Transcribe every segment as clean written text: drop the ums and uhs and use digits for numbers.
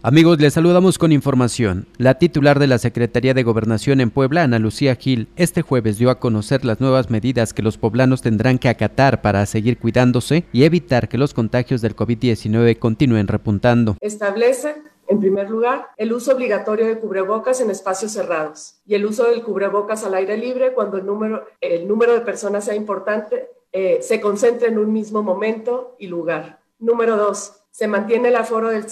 Amigos, les saludamos con información. La titular de la Secretaría de Gobernación en Puebla, Ana Lucía Gil, este jueves dio a conocer las nuevas medidas que los poblanos tendrán que acatar para seguir cuidándose y evitar que los contagios del COVID-19 continúen repuntando. Establece, en primer lugar, el uso obligatorio de cubrebocas en espacios cerrados y el uso del cubrebocas al aire libre cuando el número de personas sea importante, se concentre en un mismo momento y lugar. Número 2. Se mantiene el aforo al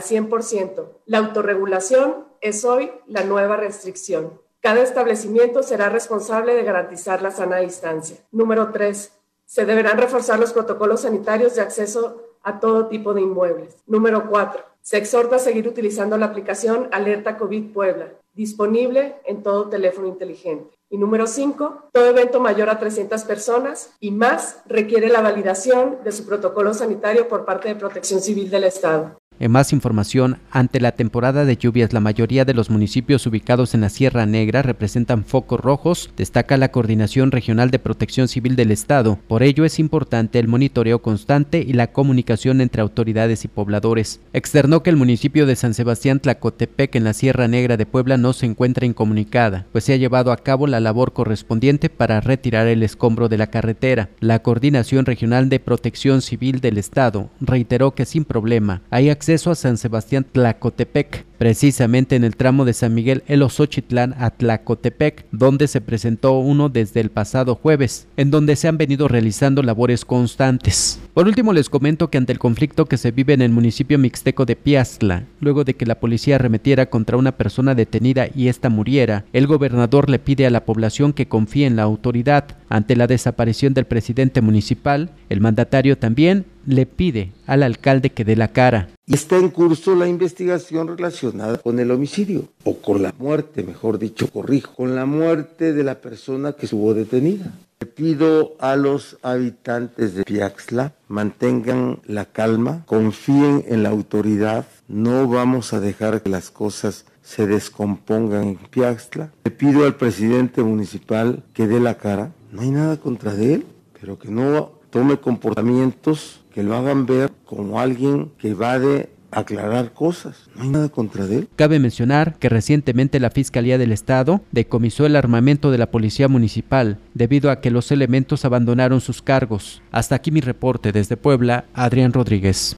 100%. La autorregulación es hoy la nueva restricción. Cada establecimiento será responsable de garantizar la sana distancia. Número 3. Se deberán reforzar los protocolos sanitarios de acceso a todo tipo de inmuebles. Número 4. Se exhorta a seguir utilizando la aplicación Alerta COVID Puebla, disponible en todo teléfono inteligente. Y número 5, todo evento mayor a 300 personas y más requiere la validación de su protocolo sanitario por parte de Protección Civil del Estado. En más información, ante la temporada de lluvias, la mayoría de los municipios ubicados en la Sierra Negra representan focos rojos, destaca la Coordinación Regional de Protección Civil del Estado. Por ello es importante el monitoreo constante y la comunicación entre autoridades y pobladores. Externó que el municipio de San Sebastián Tlacotepec en la Sierra Negra de Puebla no se encuentra incomunicada, pues se ha llevado a cabo la labor correspondiente para retirar el escombro de la carretera. La Coordinación Regional de Protección Civil del Estado reiteró que sin problema hay acceso a San Sebastián Tlacotepec, precisamente en el tramo de San Miguel Eloxochitlán a Tlacotepec, donde se presentó uno desde el pasado jueves, en donde se han venido realizando labores constantes. Por último, les comento que ante el conflicto que se vive en el municipio mixteco de Piastla, luego de que la policía arremetiera contra una persona detenida y ésta muriera, el gobernador le pide a la población que confíe en la autoridad. Ante la desaparición del presidente municipal, el mandatario también le pide al alcalde que dé la cara. Y está en curso la investigación relacionada con el homicidio, o con la muerte, mejor dicho, con la muerte de la persona que estuvo detenida. Le pido a los habitantes de Piaxtla, mantengan la calma, confíen en la autoridad, no vamos a dejar que las cosas se descompongan en Piaxtla. Le pido al presidente municipal que dé la cara, no hay nada contra él, pero que no tome comportamientos que lo hagan ver como alguien que va de aclarar cosas. No hay nada contra él. Cabe mencionar que recientemente la Fiscalía del Estado decomisó el armamento de la Policía Municipal debido a que los elementos abandonaron sus cargos. Hasta aquí mi reporte desde Puebla, Adrián Rodríguez.